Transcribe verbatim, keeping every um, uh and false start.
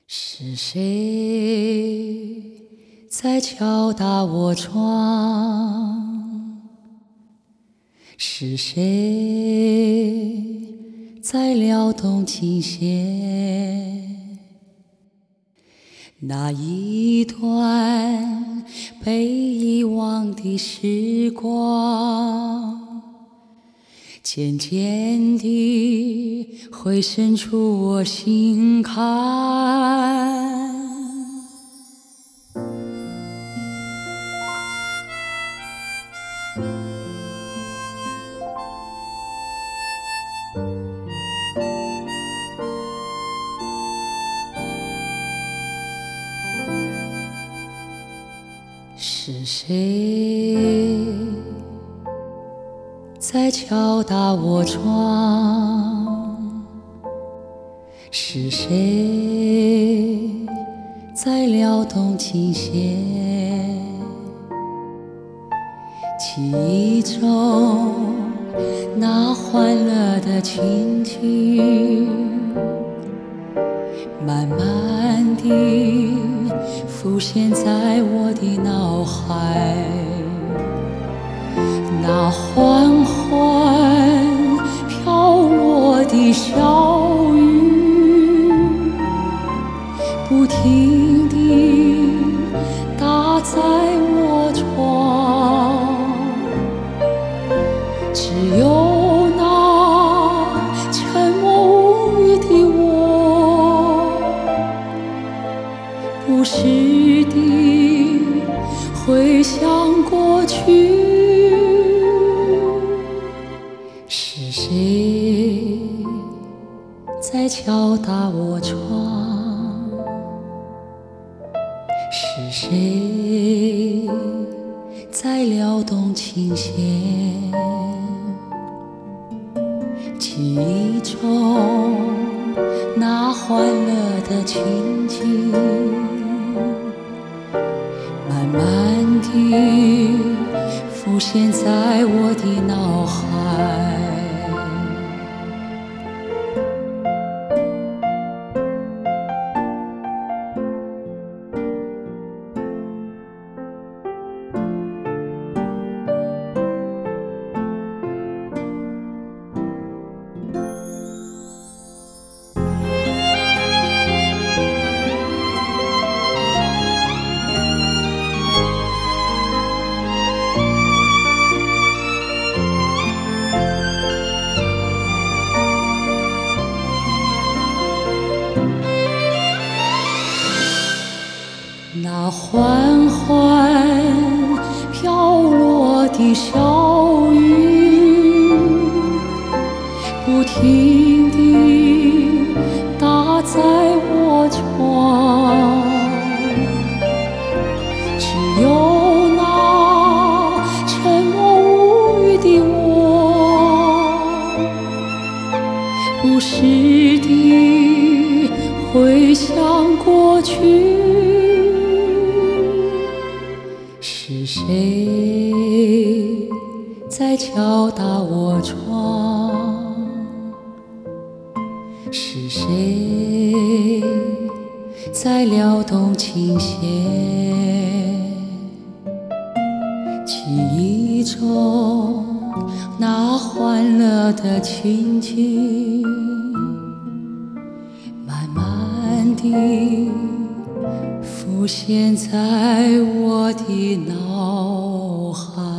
是谁在敲打我窗？是谁在撩动琴弦？那一段被遗忘的时光，渐渐地会渗出我心坎。是谁在敲打我窗？是谁在撩动琴弦？记忆中那欢乐的情景，慢慢地浮现在我的脑海。那缓缓飘落的小雨，不停地打在我窗，只有那沉默无语的我，不时地回想过去。是谁在敲打我窗？是谁在撩动琴弦？记忆中那欢乐的情景，慢慢地浮现在我的脑海。那缓缓飘落的小雨，不停地打在我窗，只有那沉默无语的我，不时地回想过去。是谁在敲打我窗？是谁在撩动琴弦？记忆中那欢乐的情景，慢慢地浮现在我的脑海。